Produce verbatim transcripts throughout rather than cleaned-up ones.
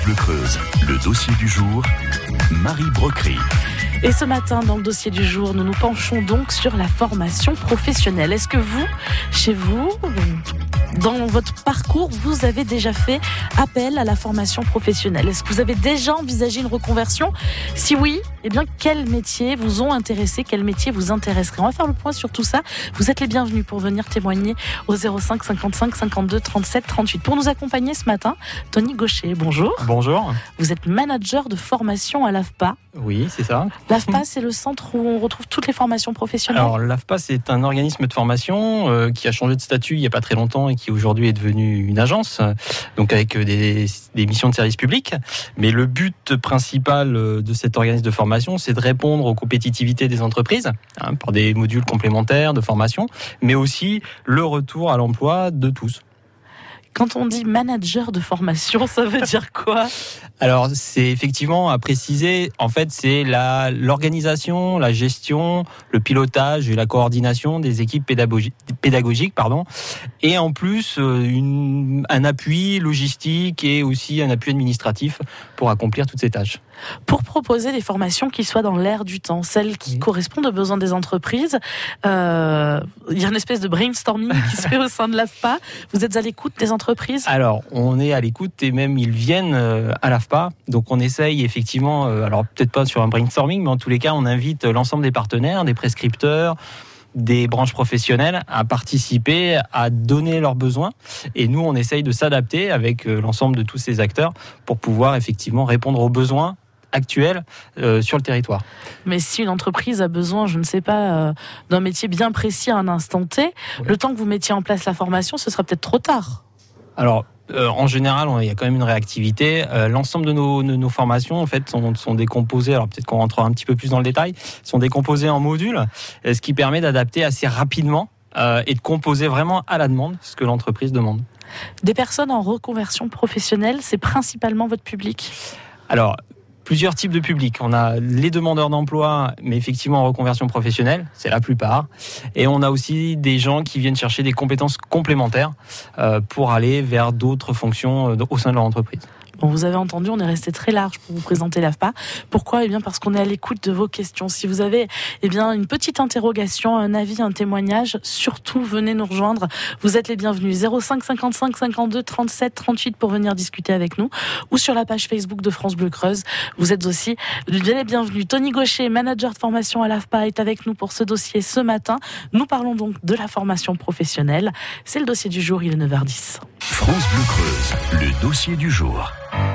Bleu Creuse, le dossier du jour, Marie Brocquerie. Et ce matin, dans le dossier du jour, nous nous penchons donc sur la formation professionnelle. Est-ce que vous, chez vous, dans votre parcours, vous avez déjà fait appel à la formation professionnelle? Est-ce que vous avez déjà envisagé une reconversion? Si oui, eh bien, quels métiers vous ont intéressé? Quels métiers vous intéresseraient? On va faire le point sur tout ça. Vous êtes les bienvenus pour venir témoigner au zéro cinq cinquante-cinq cinquante-deux trente-sept trente-huit. Pour nous accompagner ce matin, Tony Gaucher, bonjour. Bonjour. Vous êtes manager de formation à l'A F P A. Oui, c'est ça. L'A F P A, c'est le centre où on retrouve toutes les formations professionnelles. Alors, l'A F P A, c'est un organisme de formation euh, qui a changé de statut il n'y a pas très longtemps et qui aujourd'hui est devenu une agence, donc avec des, des missions de service public. Mais le but principal de cet organisme de formation, c'est de répondre aux compétitivités des entreprises hein, par des modules complémentaires de formation, mais aussi le retour à l'emploi de tous. Quand on dit manager de formation, ça veut dire quoi? Alors, c'est effectivement à préciser, en fait, c'est la, l'organisation, la gestion, le pilotage et la coordination des équipes pédagogiques, pédagogiques pardon, et en plus, une, un appui logistique et aussi un appui administratif pour accomplir toutes ces tâches. Pour proposer des formations qui soient dans l'air du temps, celles qui oui. correspondent aux besoins des entreprises, euh, il y a une espèce de brainstorming qui se fait au sein de l'A F P A. Vous êtes à l'écoute des entreprises? Alors, on est à l'écoute et même ils viennent à l'A F P A. Donc, on essaye effectivement, alors peut-être pas sur un brainstorming, mais en tous les cas, on invite l'ensemble des partenaires, des prescripteurs, des branches professionnelles à participer, à donner leurs besoins. Et nous, on essaye de s'adapter avec l'ensemble de tous ces acteurs pour pouvoir effectivement répondre aux besoins actuels euh, sur le territoire. Mais si une entreprise a besoin, je ne sais pas, euh, d'un métier bien précis à un instant T, oui. le temps que vous mettiez en place la formation, ce sera peut-être trop tard. Alors, euh, en général, on, il y a quand même une réactivité. Euh, l'ensemble de nos, de nos formations, en fait, sont, sont décomposées. Alors peut-être qu'on rentrera un petit peu plus dans le détail. Sont décomposées en modules, ce qui permet d'adapter assez rapidement euh, et de composer vraiment à la demande ce que l'entreprise demande. Des personnes en reconversion professionnelle, c'est principalement votre public? Alors, plusieurs types de publics. On a les demandeurs d'emploi, mais effectivement en reconversion professionnelle, c'est la plupart. Et on a aussi des gens qui viennent chercher des compétences complémentaires euh, pour aller vers d'autres fonctions euh, au sein de leur entreprise. Bon, vous avez entendu, on est resté très large pour vous présenter l'A F P A. Pourquoi? Eh bien, parce qu'on est à l'écoute de vos questions. Si vous avez, eh bien, une petite interrogation, un avis, un témoignage, surtout venez nous rejoindre. Vous êtes les bienvenus. zéro cinq cinquante-cinq cinquante-deux trente-sept trente-huit pour venir discuter avec nous ou sur la page Facebook de France Bleu Creuse. Vous êtes aussi les bienvenus. Tony Gaucher, manager de formation à l'A F P A, est avec nous pour ce dossier ce matin. Nous parlons donc de la formation professionnelle. C'est le dossier du jour, il est neuf heures dix. France Bleu Creuse, le dossier du jour.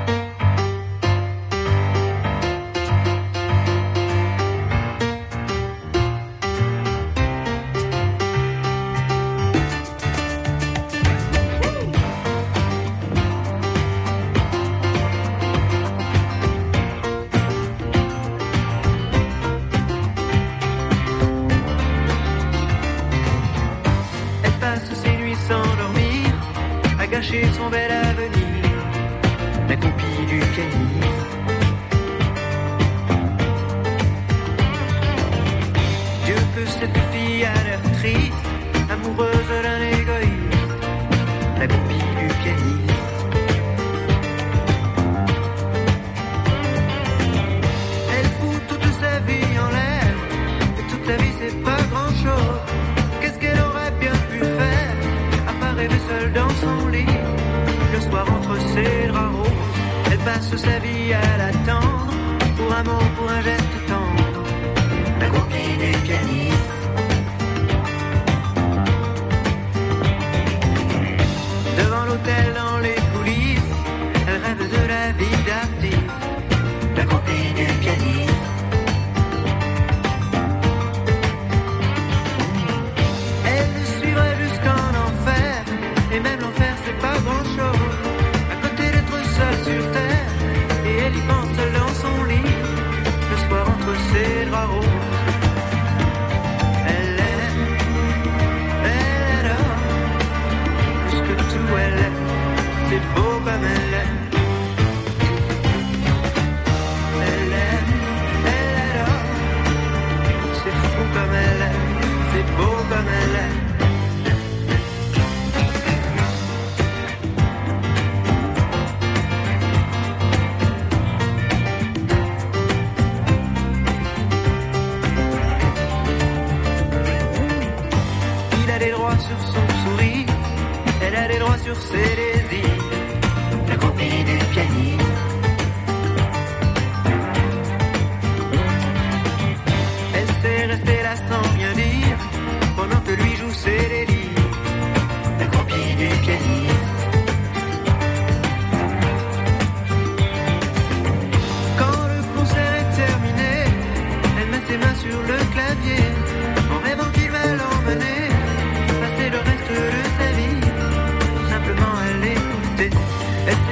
Elle passe ses nuits sans dormir, à gâcher son bel avenir. La copie du caniche. Dieu que cette fille a l'air triste, amoureuse d'un égoïste. La copie du caniche. Elle fout toute sa vie en l'air, et toute sa vie c'est pas grand chose. Qu'est-ce qu'elle aurait bien pu faire, à part rêver seule dans son lit, le soir entre ses draps roses. Elle passe sa vie à l'attendre, pour un mot, pour un geste tendre, la copie du pianiste. Devant l'hôtel, dans les coulisses, elle rêve de la vie d'artiste, la copie du pianiste. Elle le suivrait jusqu'en enfer, et même l'enfer c'est pas grand chose, à côté d'être seule sur terre. Et elle y pense seule dans son lit, le soir entre ses draps roses. Elle aime, elle adore, plus que tout elle aime, c'est beau comme elle aime. Elle aime, elle adore, c'est fou comme elle aime, c'est beau comme elle aime.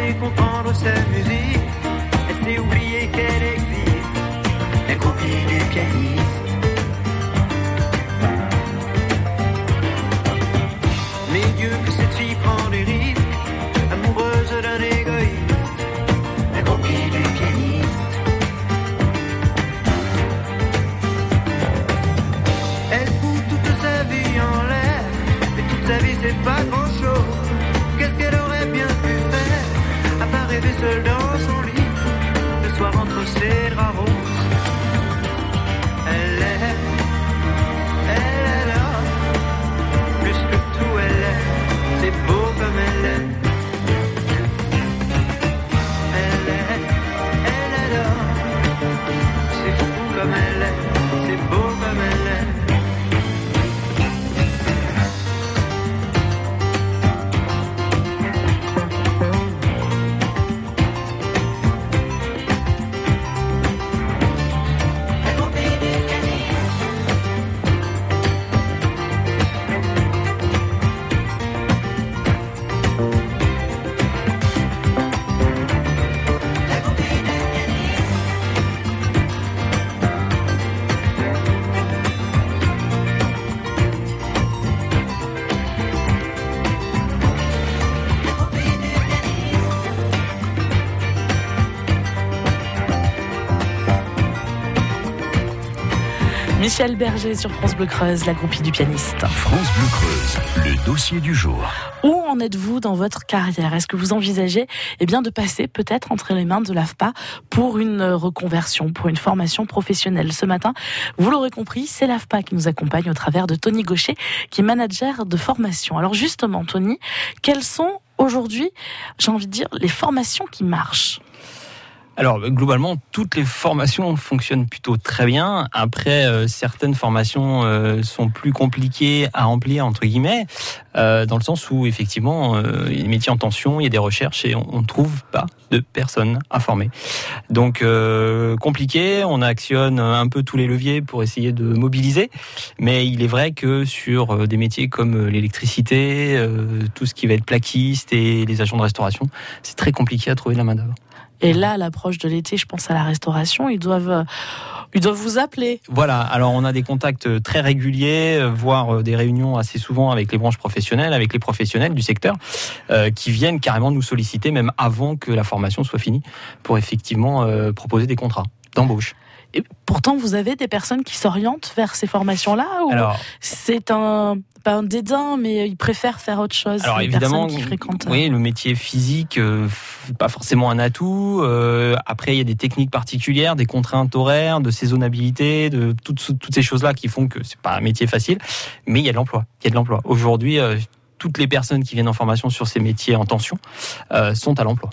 sait comprendre sa musique, elle sait oublier qu'elle existe, la groupie du pianiste. Mais Dieu que cette fille prend des risques, amoureuse d'un égoïste, la groupie du pianiste. Elle fout toute sa vie en l'air, et toute sa vie c'est pas grand chose. Qu'est-ce qu'elle aurait bien pu faire, à part rêver seule dans son lit, le soir entre ses draps roses. Elle est, elle est là, plus que tout elle est, c'est beau comme elle est. Elle est, elle est là, c'est fou comme elle est, c'est beau comme elle est. Michel Berger sur France Bleu Creuse, la groupie du pianiste. France Bleu Creuse, le dossier du jour. Où en êtes-vous dans votre carrière ? Est-ce que vous envisagez eh bien, de passer peut-être entre les mains de l'A F P A pour une reconversion, pour une formation professionnelle ? Ce matin, vous l'aurez compris, c'est l'A F P A qui nous accompagne au travers de Tony Gaucher, qui est manager de formation. Alors justement, Tony, quelles sont aujourd'hui, j'ai envie de dire, les formations qui marchent ? Alors, globalement, toutes les formations fonctionnent plutôt très bien. Après, euh, certaines formations euh, sont plus compliquées à remplir, entre guillemets, euh, dans le sens où, effectivement, euh, il y a des métiers en tension, il y a des recherches et on ne trouve pas de personnes à former. Donc, euh, compliqué, on actionne un peu tous les leviers pour essayer de mobiliser. Mais il est vrai que sur des métiers comme l'électricité, euh, tout ce qui va être plaquiste et les agents de restauration, c'est très compliqué à trouver de la main-d'œuvre. Et là, à l'approche de l'été, je pense à la restauration, ils doivent, ils doivent vous appeler. Voilà, alors on a des contacts très réguliers, voire des réunions assez souvent avec les branches professionnelles, avec les professionnels du secteur, euh, qui viennent carrément nous solliciter, même avant que la formation soit finie, pour effectivement euh, proposer des contrats d'embauche. Et pourtant, vous avez des personnes qui s'orientent vers ces formations-là ou alors, c'est un, pas un dédain, mais ils préfèrent faire autre chose. Alors les évidemment, qui fréquentent... oui, le métier physique, euh, pas forcément un atout. Euh, après, il y a des techniques particulières, des contraintes horaires, de saisonnabilité, de toutes, toutes ces choses-là qui font que c'est pas un métier facile, mais il y a de l'emploi. Il y a de l'emploi. Aujourd'hui, euh, toutes les personnes qui viennent en formation sur ces métiers en tension euh, sont à l'emploi.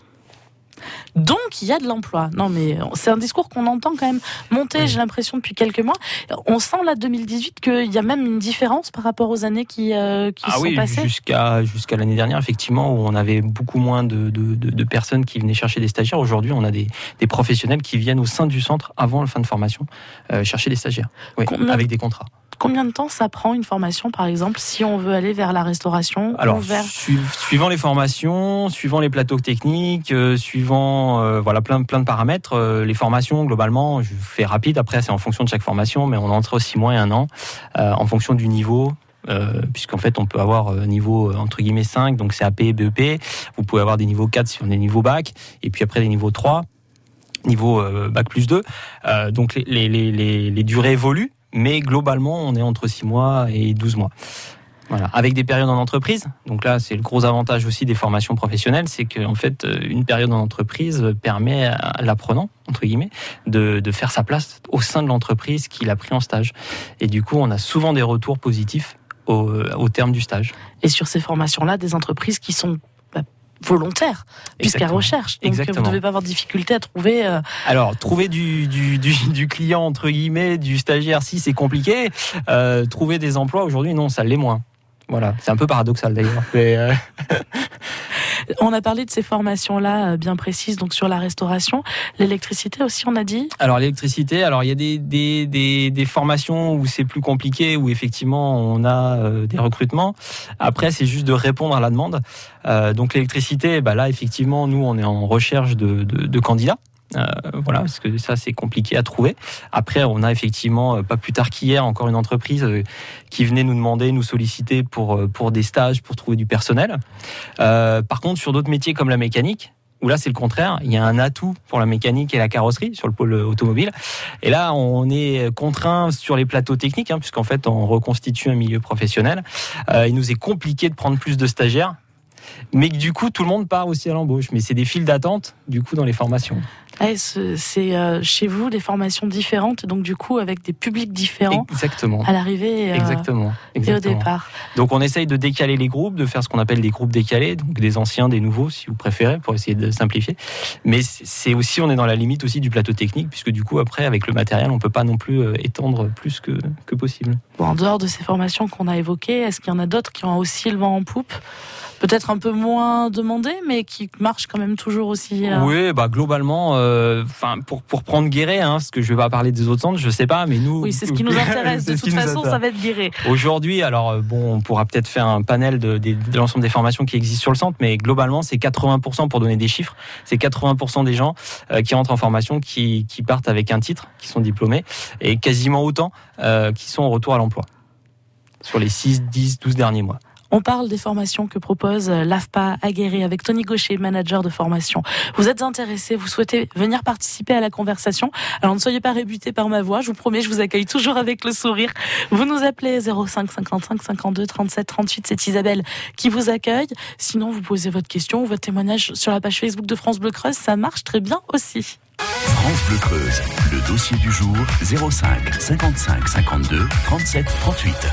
Donc, il y a de l'emploi. Non, mais c'est un discours qu'on entend quand même monter, oui. J'ai l'impression, depuis quelques mois. On sent, là, deux mille dix-huit, qu'il y a même une différence par rapport aux années qui, euh, qui ah sont oui, passées. Jusqu'à, jusqu'à l'année dernière, effectivement, où on avait beaucoup moins de, de, de, de personnes qui venaient chercher des stagiaires. Aujourd'hui, on a des, des professionnels qui viennent au sein du centre, avant la fin de formation, euh, chercher des stagiaires, oui, Combien... avec des contrats. Combien de temps ça prend une formation, par exemple, si on veut aller vers la restauration? Alors, ou vers... su- suivant les formations, suivant les plateaux techniques, euh, suivant euh, voilà plein, plein de paramètres, euh, les formations, globalement, je fais rapide. Après, c'est en fonction de chaque formation, mais on entre aussi six mois et un an, euh, en fonction du niveau. Euh, puisqu'en fait on peut avoir euh, niveau euh, entre guillemets cinq, donc C A P, B E P, vous pouvez avoir des niveaux quatre si on est niveau bac, et puis après des niveaux trois, niveau euh, bac plus deux, euh, donc les, les, les, les durées évoluent, mais globalement on est entre six mois et douze mois. Voilà, avec des périodes en entreprise. Donc là, c'est le gros avantage aussi des formations professionnelles, c'est qu'en fait, une période en entreprise permet à l'apprenant, entre guillemets, de, de faire sa place au sein de l'entreprise qu'il a pris en stage. Et du coup, on a souvent des retours positifs au, au terme du stage. Et sur ces formations-là, des entreprises qui sont bah, volontaires, puisqu'elles recherchent. Donc Exactement. Vous ne devez pas avoir de difficulté à trouver... Euh... Alors, trouver du, du, du, du client, entre guillemets, du stagiaire, si, c'est compliqué. Euh, trouver des emplois, aujourd'hui, non, ça l'est moins. Voilà, c'est un peu paradoxal d'ailleurs. Mais euh... On a parlé de ces formations-là bien précises, donc sur la restauration. L'électricité aussi, on a dit ? Alors l'électricité, alors il y a des, des, des, des formations où c'est plus compliqué, où effectivement on a euh, des recrutements. Après, c'est juste de répondre à la demande. Euh, donc l'électricité, bah là effectivement, nous on est en recherche de, de, de candidats. Euh, voilà, parce que ça c'est compliqué à trouver. Après, on a effectivement, pas plus tard qu'hier, encore une entreprise euh, qui venait nous demander, nous solliciter pour, pour des stages, pour trouver du personnel. Euh, par contre, sur d'autres métiers comme la mécanique, où là c'est le contraire, il y a un atout pour la mécanique et la carrosserie sur le pôle automobile. Et là, on est contraint sur les plateaux techniques, hein, puisqu'en fait on reconstitue un milieu professionnel. Euh, il nous est compliqué de prendre plus de stagiaires, mais que du coup tout le monde part aussi à l'embauche. Mais c'est des files d'attente du coup dans les formations. Ouais, c'est euh, chez vous des formations différentes, donc du coup avec des publics différents. Exactement. À l'arrivée euh, exactement. Exactement. Et au départ. Donc on essaye de décaler les groupes, de faire ce qu'on appelle des groupes décalés, donc des anciens, des nouveaux, si vous préférez, pour essayer de simplifier. Mais c'est aussi, on est dans la limite aussi du plateau technique, puisque du coup après avec le matériel, on peut pas non plus étendre plus que que possible. Bon, en dehors de ces formations qu'on a évoquées, est-ce qu'il y en a d'autres qui ont aussi le vent en poupe ? Peut-être un peu moins demandé, mais qui marche quand même toujours aussi. Euh... Oui, bah globalement, enfin euh, pour pour prendre Guéret, hein, parce que je vais pas parler des autres centres, je sais pas, mais nous. Oui, c'est ce qui nous intéresse. De toute façon, ça va être Guéret. Aujourd'hui, alors bon, on pourra peut-être faire un panel de, de, de l'ensemble des formations qui existent sur le centre, mais globalement, c'est quatre-vingts pour cent pour donner des chiffres. C'est quatre-vingts pour cent des gens euh, qui rentrent en formation qui qui partent avec un titre, qui sont diplômés, et quasiment autant euh, qui sont au retour à l'emploi sur les six, dix, douze derniers mois. On parle des formations que propose l'A F P A à Guéret avec Tony Gaucher, manager de formation. Vous êtes intéressé, vous souhaitez venir participer à la conversation. Alors ne soyez pas rébutés par ma voix, je vous promets, je vous accueille toujours avec le sourire. Vous nous appelez zéro cinq cinquante-cinq cinquante-deux trente-sept trente-huit, c'est Isabelle qui vous accueille. Sinon, vous posez votre question ou votre témoignage sur la page Facebook de France Bleu Creuse, ça marche très bien aussi. France Bleu Creuse, le dossier du jour, zéro cinq cinquante-cinq cinquante-deux trente-sept trente-huit.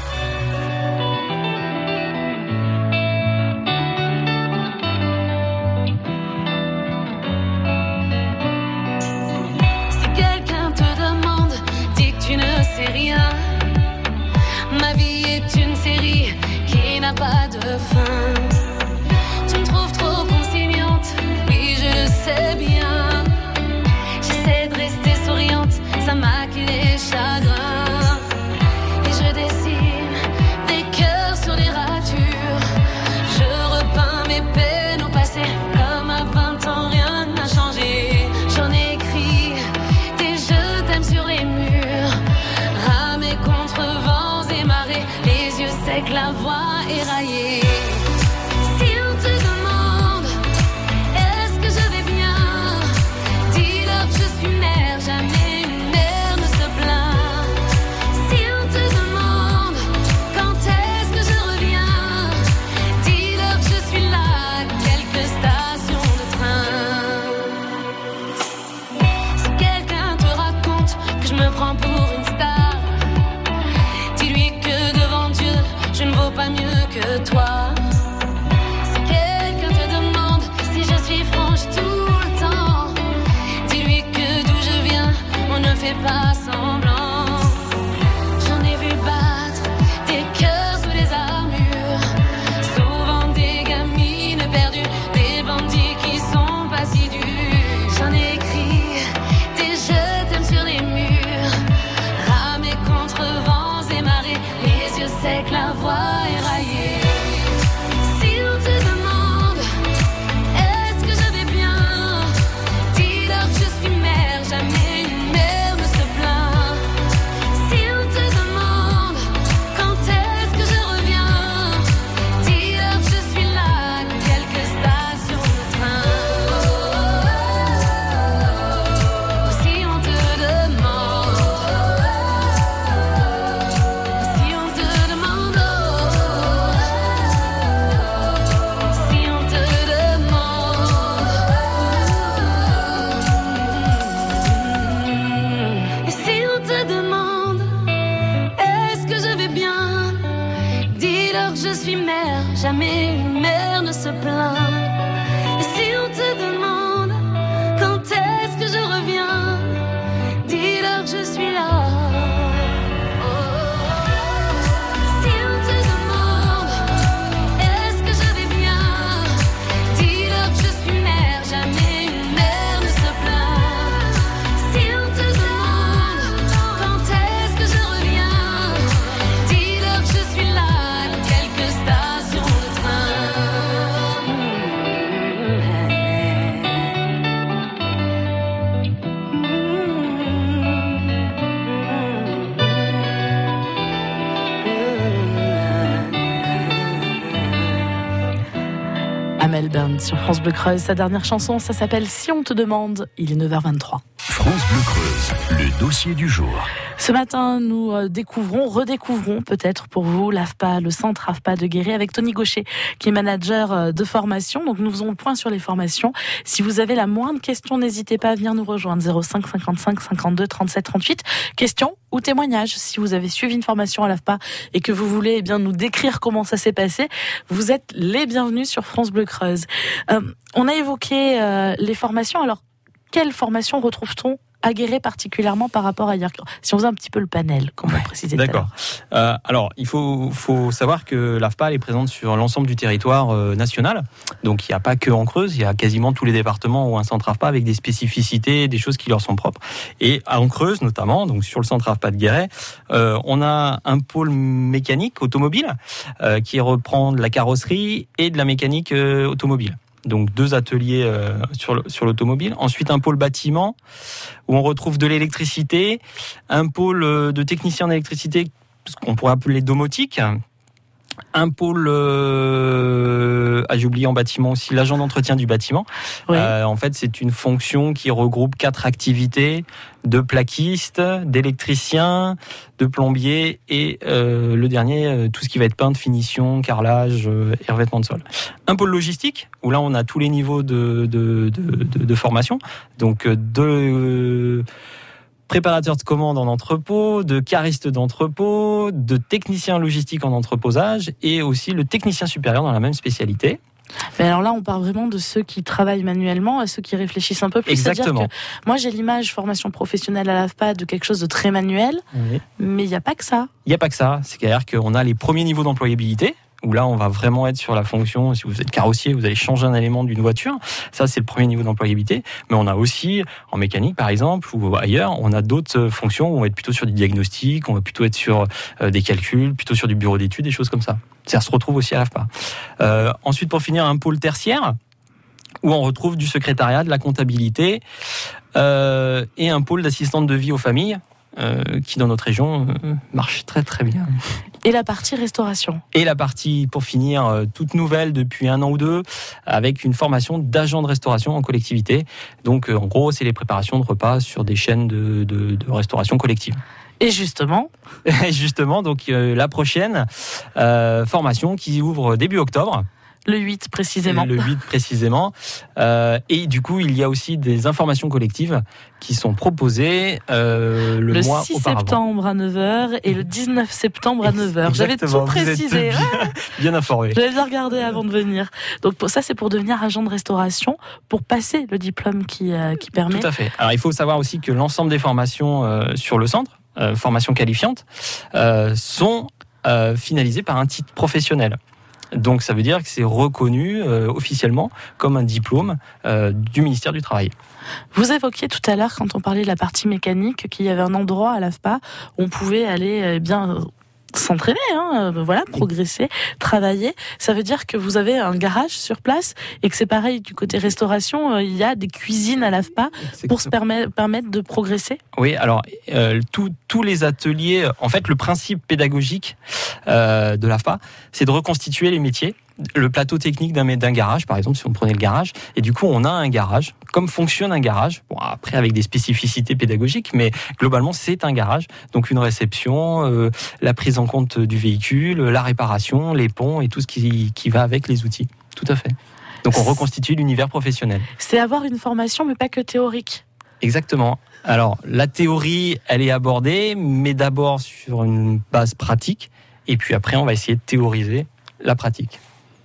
C'est rien. Ma vie est une série qui n'a pas de fin. Tu me trouves trop conciliante, oui je le sais bien. J'essaie de rester souriante, ça maquille les chagrins. Et je dessine des cœurs sur des ratures. Je repeins mes peines au passé, comme à vingt ans rien n'a changé. J'en ai écrit des je t'aime sur les murs. Contre vents et marées, les yeux secs, la voix éraillée. Si on te demande, est-ce que je vais bien, dis-leur que je suis mère, jamais une mère ne se plaint. Si on te demande, quand est-ce que je reviens, dis-leur que je suis là, à quelques stations de train. Si quelqu'un te raconte que je me prends pour une star, je ne vaux pas mieux que toi. Si quelqu'un te demande si je suis franche tout le temps, dis-lui que d'où je viens, on ne fait pas semblant. J'en ai vu battre des cœurs sous les armures, souvent des gamines perdues, des bandits qui sont pas si durs. J'en ai écrit des je t'aime sur les murs, ramé contre vents et marées, les yeux secs, la voix éraillée. Si on te demande, est-ce que je vais bien, dis-leur que je suis mère, jamais une mère ne se plaint. Jamel Bern sur France Bleu Creuse. Sa dernière chanson, ça s'appelle Si on te demande. Il est neuf heures vingt-trois. France Bleu Creuse, le dossier du jour. Ce matin, nous découvrons, redécouvrons peut-être pour vous l'A F P A, le centre A F P A de Guéret, avec Tony Gaucher, qui est manager de formation. Donc nous faisons le point sur les formations. Si vous avez la moindre question, n'hésitez pas à venir nous rejoindre. zéro cinq cinquante-cinq cinquante-deux trente-sept trente-huit. Question ou témoignage. Si vous avez suivi une formation à l'A F P A et que vous voulez eh bien nous décrire comment ça s'est passé, vous êtes les bienvenus sur France Bleu Creuse. Euh, on a évoqué euh, les formations. Alors, quelles formations retrouve-t-on à Guéret particulièrement par rapport à hier? Si on faisait un petit peu le panel, comme on l'a précisé tout à l'heure. D'accord. Euh, alors, il faut, faut savoir que l'A F P A est présente sur l'ensemble du territoire euh, national. Donc, il n'y a pas que en Creuse, il y a quasiment tous les départements où un centre A F P A avec des spécificités, des choses qui leur sont propres. Et en Creuse, notamment, donc sur le centre A F P A de Guéret, euh, on a un pôle mécanique automobile euh, qui reprend de la carrosserie et de la mécanique euh, automobile. Donc deux ateliers euh, sur, le, sur l'automobile. Ensuite, un pôle bâtiment où on retrouve de l'électricité, un pôle de technicien en électricité, ce qu'on pourrait appeler domotique, un pôle, euh, ah, j'ai oublié en bâtiment aussi, l'agent d'entretien du bâtiment. Oui. Euh, en fait, c'est une fonction qui regroupe quatre activités de plaquiste, d'électricien, de plombier et euh, le dernier, euh, tout ce qui va être peinte, finition, carrelage euh, et revêtement de sol. Un pôle logistique, où là, on a tous les niveaux de, de, de, de, de formation. Donc, de... Euh, préparateur de commandes en entrepôt, de cariste d'entrepôt, de technicien logistique en entreposage et aussi le technicien supérieur dans la même spécialité. Mais alors là, on parle vraiment de ceux qui travaillent manuellement à ceux qui réfléchissent un peu plus. Exactement. C'est-à-dire que moi, j'ai l'image formation professionnelle à l'A F P A de quelque chose de très manuel, Oui. mais il n'y a pas que ça. Il n'y a pas que ça. C'est-à-dire qu'on a les premiers niveaux d'employabilité, où là, on va vraiment être sur la fonction, si vous êtes carrossier, vous allez changer un élément d'une voiture. Ça, c'est le premier niveau d'employabilité. Mais on a aussi, en mécanique, par exemple, ou ailleurs, on a d'autres fonctions où on va être plutôt sur du diagnostic, on va plutôt être sur euh, des calculs, plutôt sur du bureau d'études, des choses comme ça. Ça se retrouve aussi à l'A F P A. Euh, ensuite, pour finir, un pôle tertiaire, où on retrouve du secrétariat, de la comptabilité, euh, et un pôle d'assistante de vie aux familles, euh, qui, dans notre région, euh, marche très très bien. Et la partie restauration. Et la partie, pour finir, euh, toute nouvelle depuis un an ou deux, avec une formation d'agent de restauration en collectivité. Donc, euh, en gros, c'est les préparations de repas sur des chaînes de, de, de restauration collective. Et justement, Et justement, donc euh, la prochaine euh, formation qui ouvre début octobre. le huit précisément. Le huit précisément. Euh, et du coup, il y a aussi des informations collectives qui sont proposées euh, le, Le mois six auparavant. septembre à neuf heures et le dix-neuf septembre à neuf heures. J'avais tout Exactement, vous êtes précisé. bien, bien informé. J'avais bien regardé avant de venir. Donc pour ça, c'est pour devenir agent de restauration, pour passer le diplôme qui, euh, qui permet. Tout à fait. Alors, il faut savoir aussi que l'ensemble des formations euh, sur le centre, euh, formations qualifiantes, euh, sont euh, finalisées par un titre professionnel. Donc, ça veut dire que c'est reconnu euh, officiellement comme un diplôme euh, du ministère du Travail. Vous évoquiez tout à l'heure, quand on parlait de la partie mécanique, qu'il y avait un endroit à l'A F P A où on pouvait aller eh bien s'entraîner, hein, voilà, progresser, travailler. Ça veut dire que vous avez un garage sur place et que c'est pareil du côté restauration, il y a des cuisines à l'A F P A pour se permettre, permettre de progresser. Oui, alors euh, tous les ateliers, en fait, le principe pédagogique euh, de l'A F P A, c'est de reconstituer les métiers. Le plateau technique d'un, d'un garage, par exemple, si on prenait le garage, et du coup, on a un garage. Comme fonctionne un garage, bon, après avec des spécificités pédagogiques, mais globalement, c'est un garage. Donc, une réception, euh, la prise en compte du véhicule, la réparation, les ponts et tout ce qui, qui va avec les outils. Tout à fait. Donc, on reconstitue l'univers professionnel. C'est avoir une formation, mais pas que théorique. Exactement. Alors, la théorie, elle est abordée, mais d'abord sur une base pratique, et puis après, on va essayer de théoriser la pratique.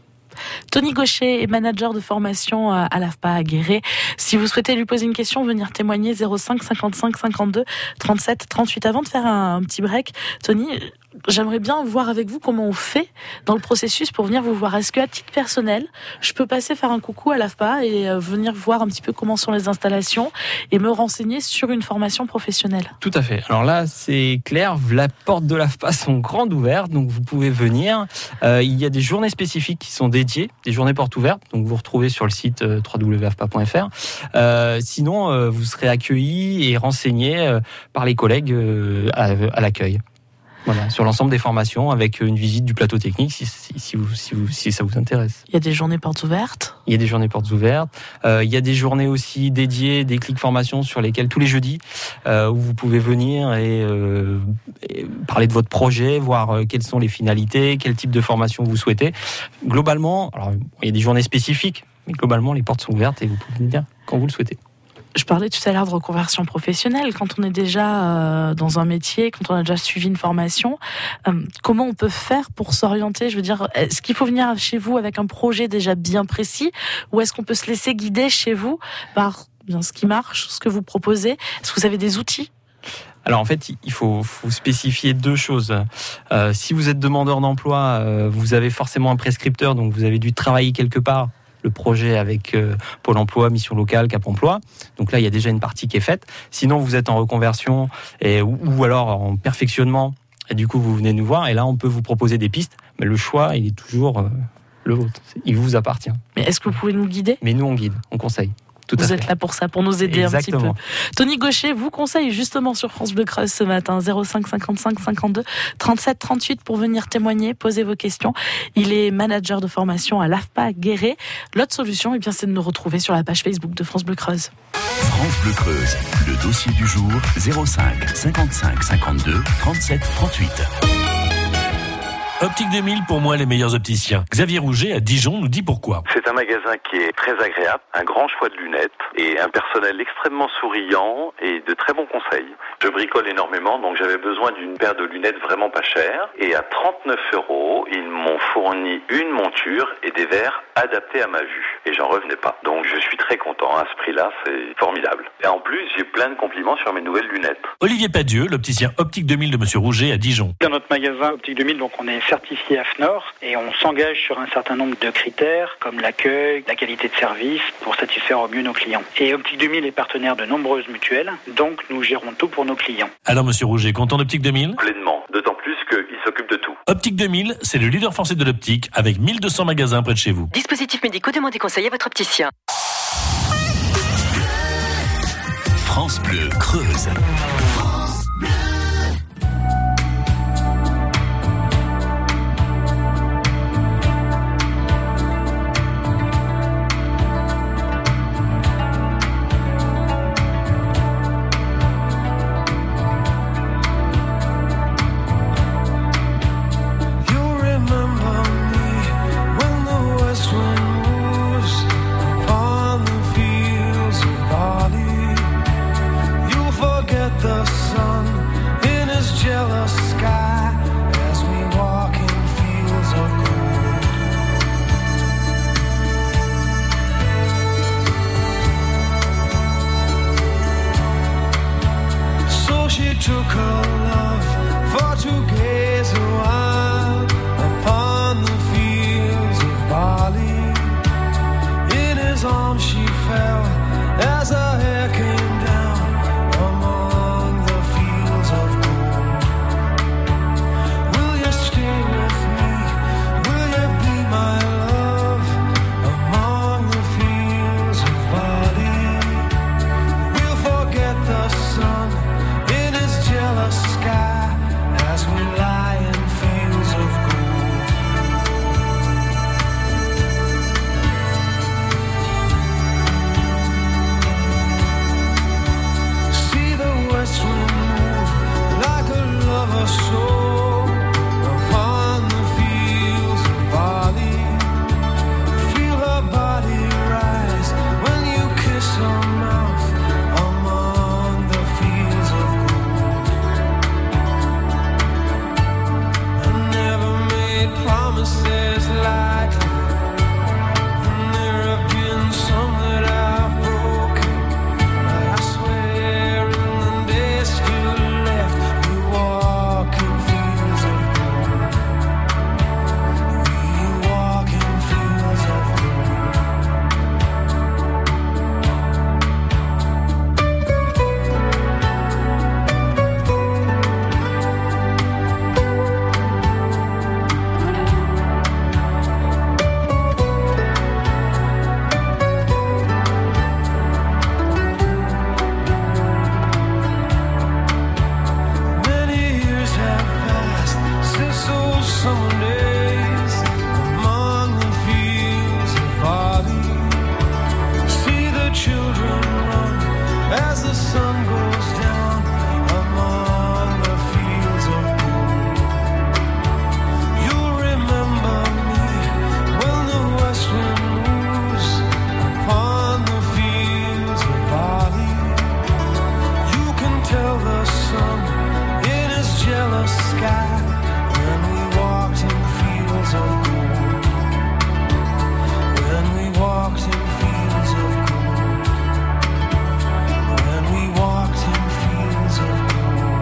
Tony Gaucher est manager de formation à l'A F P A à Guéret. Si vous souhaitez lui poser une question, venir témoigner zéro cinq cinquante-cinq cinquante-deux trente-sept trente-huit. Avant de faire un, un petit break, Tony, j'aimerais bien voir avec vous comment on fait dans le processus pour venir vous voir. Est-ce qu'à titre personnel, je peux passer faire un coucou à l'A F P A et euh, venir voir un petit peu comment sont les installations et me renseigner sur une formation professionnelle? Tout à fait. Alors là, c'est clair, les portes de l'A F P A sont grandes ouvertes, donc vous pouvez venir. Euh, il y a des journées spécifiques qui sont dédiées, des journées portes ouvertes, donc vous retrouvez sur le site euh, w w w point a f p a point f r. Euh, sinon, euh, vous serez accueillis et renseignés euh, par les collègues euh, à, à l'accueil. Voilà, sur l'ensemble des formations, avec une visite du plateau technique, si, si, si, vous, si, vous, si ça vous intéresse. Il y a des journées portes ouvertes. Il y a des journées portes ouvertes. Euh, il y a des journées aussi dédiées, des clics formation sur lesquels tous les jeudis, euh, où vous pouvez venir et, euh, et parler de votre projet, voir euh, quelles sont les finalités, quel type de formation vous souhaitez. Globalement, alors il y a des journées spécifiques, mais globalement les portes sont ouvertes et vous pouvez venir quand vous le souhaitez. Je parlais tout à l'heure de reconversion professionnelle. Quand on est déjà euh, dans un métier, quand on a déjà suivi une formation, euh, comment on peut faire pour s'orienter ? Je veux dire, est-ce qu'il faut venir chez vous avec un projet déjà bien précis, ou est-ce qu'on peut se laisser guider chez vous par bien ce qui marche, ce que vous proposez ? Est-ce que vous avez des outils ? Alors en fait, il faut, faut spécifier deux choses. Euh, si vous êtes demandeur d'emploi, euh, vous avez forcément un prescripteur, donc vous avez dû travailler quelque part le projet avec euh, Pôle emploi, Mission locale, Cap emploi. Donc là, il y a déjà une partie qui est faite. Sinon, vous êtes en reconversion et, ou, ou alors en perfectionnement. Et du coup, vous venez nous voir et là, on peut vous proposer des pistes. Mais le choix, il est toujours euh, le vôtre. Il vous appartient. Mais est-ce que vous pouvez nous guider ? Mais nous, on guide, on conseille. Tout vous à êtes fait. là pour ça, pour nous aider Exactement. un petit peu. Tony Gaucher vous conseille justement sur France Bleu Creuse ce matin, zéro cinq cinquante-cinq cinquante-deux trente-sept trente-huit pour venir témoigner, poser vos questions. Il est manager de formation à l'A F P A Guéret. L'autre solution, eh bien, c'est de nous retrouver sur la page Facebook de France Bleu Creuse. France Bleu Creuse, le dossier du jour, zéro cinq cinquante-cinq cinquante-deux trente-sept trente-huit. Optique deux mille, pour moi, les meilleurs opticiens. Xavier Rouget, à Dijon, nous dit pourquoi. C'est un magasin qui est très agréable, un grand choix de lunettes et un personnel extrêmement souriant et de très bons conseils. Je bricole énormément, donc j'avais besoin d'une paire de lunettes vraiment pas chères. Et à trente-neuf euros, ils m'ont fourni une monture et des verres adaptés à ma vue. Et j'en revenais pas. Donc je suis très content. À ce prix-là, c'est formidable. Et en plus, j'ai plein de compliments sur mes nouvelles lunettes. Olivier Padieu, l'opticien Optique deux mille de Monsieur Rouget, à Dijon. Dans notre magasin Optique deux mille, donc on est certifié A F N O R et on s'engage sur un certain nombre de critères comme l'accueil, la qualité de service pour satisfaire au mieux nos clients. Et Optique deux mille est partenaire de nombreuses mutuelles, donc nous gérons tout pour nos clients. Alors Monsieur Rouget, content d'Optique deux mille ? Pleinement, d'autant plus qu'il s'occupe de tout. Optique deux mille, c'est le leader français de l'optique avec mille deux cents magasins près de chez vous. Dispositifs médicaux, demandez conseil à votre opticien. France Bleu Creuse. Sky as we lie. sun goes down among the fields of gold. You'll remember me when the west wind moves upon the fields of barley. You can tell the sun in his jealous sky when we walked in fields of gold. When we walked in fields of gold. When we walked in fields of gold.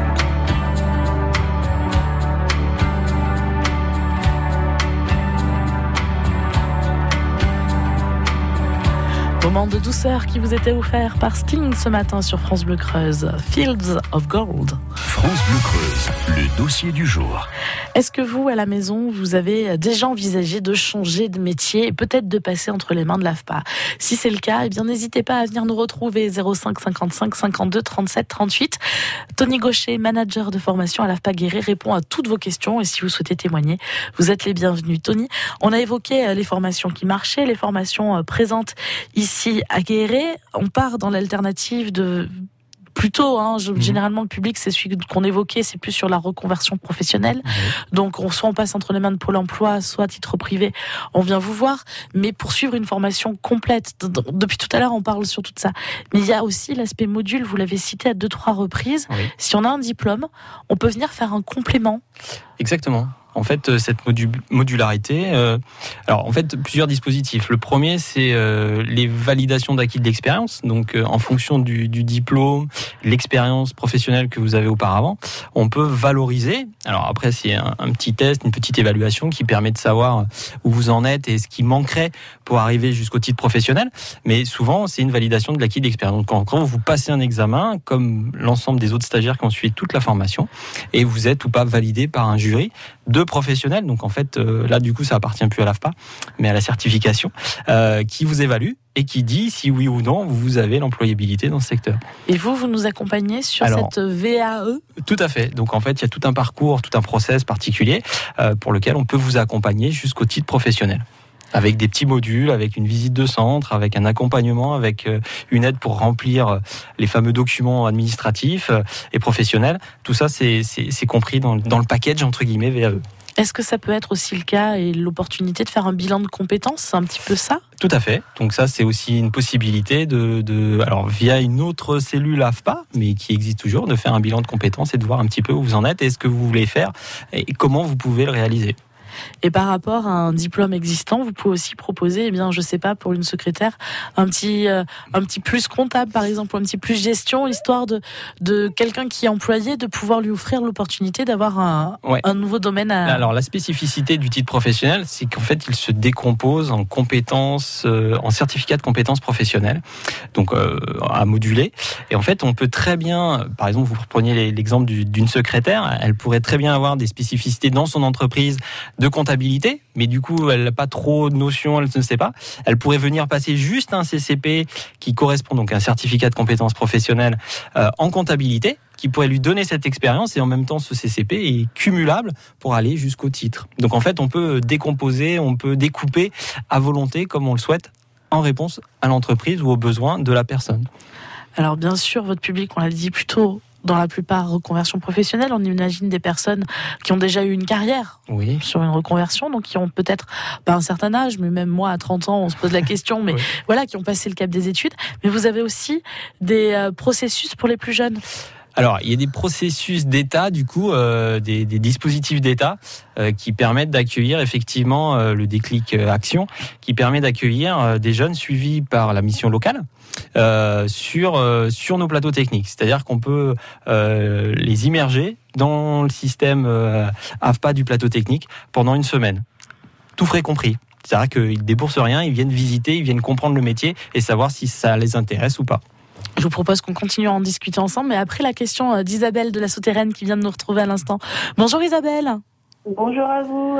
Moment de douceur qui vous était offert par Sting ce matin sur France Bleu Creuse. Fields of Gold. France Bleu Creuse, le dossier du jour. Est-ce que vous, à la maison, vous avez déjà envisagé de changer de métier et peut-être de passer entre les mains de l'A F P A ? Si c'est le cas, eh bien, n'hésitez pas à venir nous retrouver zéro cinq cinquante-cinq cinquante-deux trente-sept trente-huit. Tony Gaucher, manager de formation à l'A F P A Guéret, répond à toutes vos questions et si vous souhaitez témoigner, vous êtes les bienvenus. Tony, on a évoqué les formations qui marchaient, les formations présentes ici à Guéret. On part dans l'alternative de... Plutôt, hein, je, mmh. généralement le public, c'est celui qu'on évoquait, c'est plus sur la reconversion professionnelle. Mmh. Donc, on, soit on passe entre les mains de Pôle emploi, soit à titre privé, on vient vous voir. Mais pour suivre une formation complète, depuis tout à l'heure, on parle sur tout ça. Mais il y a aussi l'aspect module, vous l'avez cité à deux, trois reprises. Oui. Si on a un diplôme, on peut venir faire un complément. Exactement. En fait, cette modu- modularité, euh, alors en fait, plusieurs dispositifs. Le premier, c'est euh, les validations d'acquis de l'expérience. Donc, euh, en fonction du, du diplôme, l'expérience professionnelle que vous avez auparavant, on peut valoriser. Alors après, c'est un, un petit test, une petite évaluation qui permet de savoir où vous en êtes et ce qui manquerait pour arriver jusqu'au titre professionnel. Mais souvent, c'est une validation de l'acquis de l'expérience. Donc, en gros, vous passez un examen, comme l'ensemble des autres stagiaires qui ont suivi toute la formation, et vous êtes ou pas validé par un jury de professionnels. Donc en fait, euh, là du coup, ça appartient plus à l'A F P A, mais à la certification, euh, qui vous évalue et qui dit si oui ou non vous avez l'employabilité dans ce secteur. Et vous, vous nous accompagnez sur Alors, cette V A E ? Tout à fait. Donc en fait, il y a tout un parcours, tout un process particulier euh, pour lequel on peut vous accompagner jusqu'au titre professionnel. Avec des petits modules, avec une visite de centre, avec un accompagnement, avec une aide pour remplir les fameux documents administratifs et professionnels. Tout ça, c'est, c'est, c'est compris dans, dans le package, entre guillemets, V A E. Est-ce que ça peut être aussi le cas et l'opportunité de faire un bilan de compétences ? C'est un petit peu ça ? Tout à fait. Donc ça, c'est aussi une possibilité de, de, alors via une autre cellule A F P A, mais qui existe toujours, de faire un bilan de compétences et de voir un petit peu où vous en êtes et ce que vous voulez faire et comment vous pouvez le réaliser. Et par rapport à un diplôme existant, vous pouvez aussi proposer, eh bien, je sais pas, pour une secrétaire, un petit, euh, un petit plus comptable, par exemple, ou un petit plus gestion, histoire de, de quelqu'un qui est employé, de pouvoir lui offrir l'opportunité d'avoir un, ouais. un nouveau domaine à... Alors, la spécificité du titre professionnel, c'est qu'en fait, il se décompose en compétences, euh, en certificat de compétences professionnelles, donc euh, à moduler. Et en fait, on peut très bien, par exemple, vous preniez l'exemple d'une secrétaire, elle pourrait très bien avoir des spécificités dans son entreprise de comptabilité, mais du coup, elle n'a pas trop de notions, elle ne sait pas. Elle pourrait venir passer juste un C C P qui correspond donc à un certificat de compétences professionnelles euh, en comptabilité, qui pourrait lui donner cette expérience et en même temps, ce C C P est cumulable pour aller jusqu'au titre. Donc en fait, on peut décomposer, on peut découper à volonté comme on le souhaite en réponse à l'entreprise ou aux besoins de la personne. Alors bien sûr, votre public, on l'a dit plutôt dans la plupart reconversion professionnelle, on imagine des personnes qui ont déjà eu une carrière oui. sur une reconversion, donc qui ont peut-être pas un certain âge, mais même moi à trente ans, on se pose la question, mais oui. voilà, qui ont passé le cap des études. Mais vous avez aussi des euh, processus pour les plus jeunes. Alors, il y a des processus d'État, du coup, euh, des, des dispositifs d'État euh, qui permettent d'accueillir effectivement euh, le déclic euh, action, qui permet d'accueillir euh, des jeunes suivis par la mission locale euh, sur euh, sur nos plateaux techniques. C'est-à-dire qu'on peut euh, les immerger dans le système euh, A F P A du plateau technique pendant une semaine, tout frais compris. C'est-à-dire qu'ils ne déboursent rien, ils viennent visiter, ils viennent comprendre le métier et savoir si ça les intéresse ou pas. Je vous propose qu'on continue à en discuter ensemble, mais après la question d'Isabelle de la Souterraine qui vient de nous retrouver à l'instant. Bonjour Isabelle. Bonjour à vous.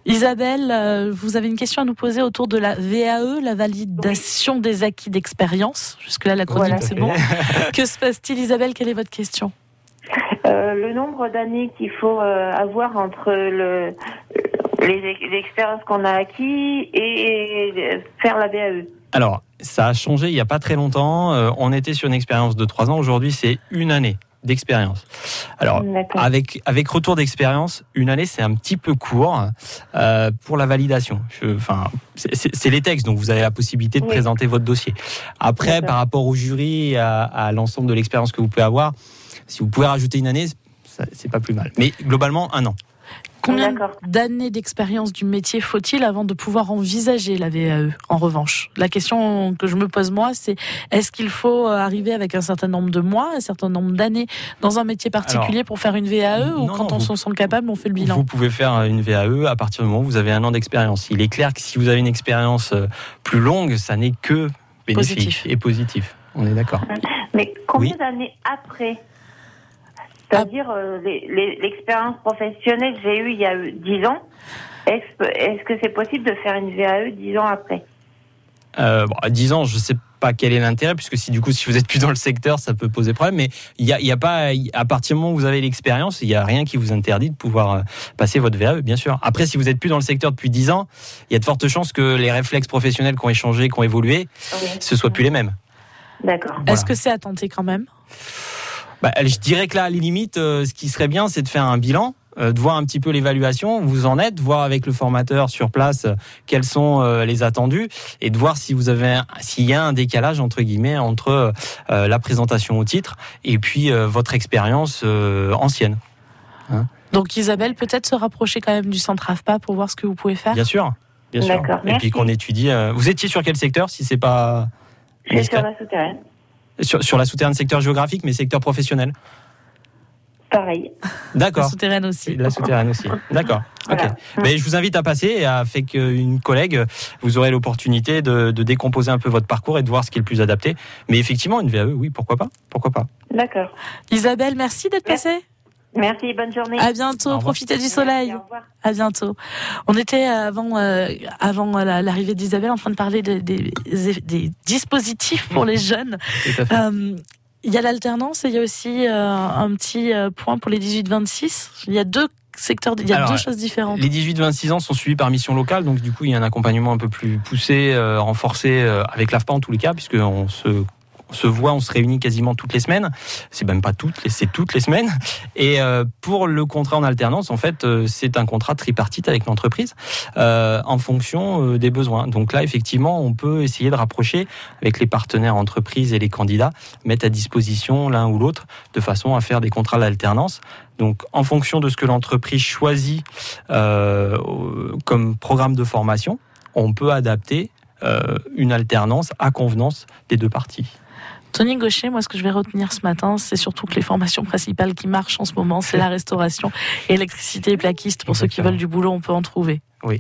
Isabelle, vous avez une question à nous poser autour de la V A E, la validation oui. des acquis d'expérience. Jusque-là, la chronique, voilà. c'est bon. Que se passe-t-il, Isabelle? Quelle est votre question? euh, Le nombre d'années qu'il faut euh, avoir entre le, les, les expériences qu'on a acquis et, et faire la V A E. Alors, ça a changé il n'y a pas très longtemps. Euh, on était sur une expérience de trois ans. Aujourd'hui, c'est une année d'expérience. Alors, D'accord. avec, avec retour d'expérience, une année, c'est un petit peu court euh, pour la validation. Je, enfin, c'est, c'est, c'est les textes, donc vous avez la possibilité de Oui. présenter votre dossier. Après, D'accord. par rapport au jury et à, à l'ensemble de l'expérience que vous pouvez avoir, si vous pouvez rajouter une année, ça, c'est pas plus mal. Mais globalement, un an. Combien D'accord. d'années d'expérience du métier faut-il avant de pouvoir envisager la V A E, en revanche? La question que je me pose moi, c'est est-ce qu'il faut arriver avec un certain nombre de mois, un certain nombre d'années dans un métier particulier Alors, pour faire une V A E, ou non, quand non, on vous- se sent capable, on fait le bilan? Vous pouvez faire une V A E à partir du moment où vous avez un an d'expérience. Il est clair que si vous avez une expérience euh, plus longue, ça n'est que bénéfique Positif. et positif. On est d'accord. Mais combien Oui. d'années après? C'est-à-dire, euh, les- les- l'expérience professionnelle que j'ai eue il y a eu dix ans, est-ce, est-ce que c'est possible de faire une V A E dix ans après? Euh, bon, à dix ans, je ne sais pas quel est l'intérêt, puisque si du coup, si vous êtes plus dans le secteur, ça peut poser problème. Mais il y a, il y a pas, à partir du moment où vous avez l'expérience, il n'y a rien qui vous interdit de pouvoir euh, passer votre V A E, bien sûr. Après, si vous êtes plus dans le secteur depuis dix ans, il y a de fortes chances que les réflexes professionnels qui ont échangé, qui ont évolué, Oui. ce soient plus les mêmes. D'accord. Voilà. Est-ce que c'est à tenter quand même? Bah, je dirais que là, à la limite, euh, ce qui serait bien, c'est de faire un bilan, euh, de voir un petit peu l'évaluation, où vous en êtes, voir avec le formateur sur place euh, quels sont euh, les attendus, et de voir si vous avez, un- s'il y a un décalage entre guillemets entre euh, la présentation au titre et puis euh, votre expérience euh, ancienne. Donc Isabelle, peut-être se rapprocher quand même du centre A F P A pour voir ce que vous pouvez faire. Bien sûr, bien sûr. D'accord, Et puis merci. qu'on étudie. euh, Vous étiez sur quel secteur, si c'est pas Je suis indiscret sur la souterraine. sur, sur la souterraine, secteur géographique, mais secteur professionnel. Pareil. La D'accord. souterraine aussi. La souterraine aussi. D'accord. Ok. Voilà. Mais je vous invite à passer et à, avec une collègue, vous aurez l'opportunité de, de décomposer un peu votre parcours et de voir ce qui est le plus adapté. Mais effectivement, une V A E, oui, pourquoi pas, pourquoi pas. D'accord. Isabelle, merci d'être Merci. passée. Merci, bonne journée. À bientôt, Au revoir. profitez du soleil. Merci, au revoir. À bientôt. On était euh, avant, euh, avant la- l'arrivée d'Isabelle en train de parler de- des, des dispositifs pour les jeunes. Tout à fait. Euh, Il y a l'alternance et il y a aussi euh, un petit euh, point pour les dix-huit vingt-six. Il y a deux secteurs, il y a Alors, deux choses différentes. Les dix-huit vingt-six ans sont suivis par mission locale, donc du coup, il y a un accompagnement un peu plus poussé, euh, renforcé euh, avec l'A F P A en tous les cas, puisqu'on se On se voit, on se réunit quasiment toutes les semaines. C'est même pas toutes, c'est toutes les semaines. Et euh, pour le contrat en alternance, en fait, euh, c'est un contrat tripartite avec l'entreprise euh, en fonction euh, des besoins. Donc là, effectivement, on peut essayer de rapprocher avec les partenaires entreprises et les candidats, mettre à disposition l'un ou l'autre de façon à faire des contrats d'alternance. Donc, en fonction de ce que l'entreprise choisit euh, comme programme de formation, on peut adapter euh, une alternance à convenance des deux parties. Tony Gaucher, moi, ce que je vais retenir ce matin, c'est surtout que les formations principales qui marchent en ce moment, c'est la restauration, électricité et plaquiste. Pour ceux qui veulent du boulot, on peut en trouver. Oui.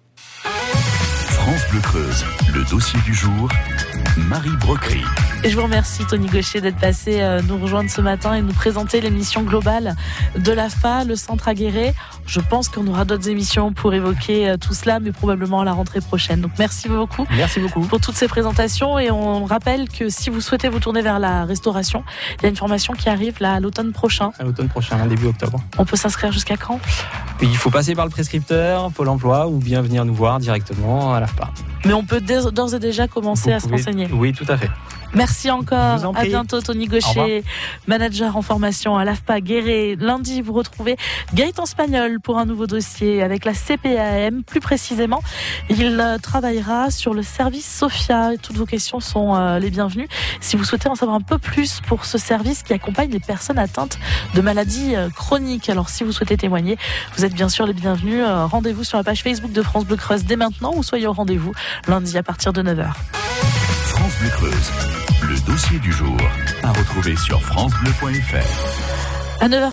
France Bleu Creuse, le dossier du jour, Marie Brocry. Et je vous remercie, Tony Gaucher, d'être passé euh, nous rejoindre ce matin et nous présenter l'émission globale de l'A F P A, le centre à Guéret. Je pense qu'on aura d'autres émissions pour évoquer euh, tout cela, mais probablement à la rentrée prochaine. Donc merci beaucoup. Merci beaucoup pour toutes ces présentations. Et on rappelle que si vous souhaitez vous tourner vers la restauration, il y a une formation qui arrive là à l'automne prochain. À l'automne prochain, début octobre. On peut s'inscrire jusqu'à quand? Puis il faut passer par le prescripteur, Pôle emploi, ou bien venir nous voir directement à l'A F P A. Mais on peut d'ores et déjà commencer Vous à se pouvez... renseigner. Oui, tout à fait. Merci encore. Je vous en À prie. bientôt, Tony Au Gaucher, manager en formation à l'A F P A Guéret. Lundi, vous retrouvez Gaëtan Spagnol pour un nouveau dossier avec la C P A M. Plus précisément, il euh, travaillera sur le service Sophia. Toutes vos questions sont euh, les bienvenues. Si vous souhaitez en savoir un peu plus pour ce service qui accompagne les personnes atteintes de maladies euh, chroniques. Alors, si vous souhaitez témoigner, vous êtes bien sûr les bienvenus. Euh, rendez-vous sur la page Facebook de France Bleu Creuse dès maintenant ou soyez au rendez-vous lundi à partir de neuf heures. France Bleu Creuse, le dossier du jour, à retrouver sur francebleu point f r. À neuf heures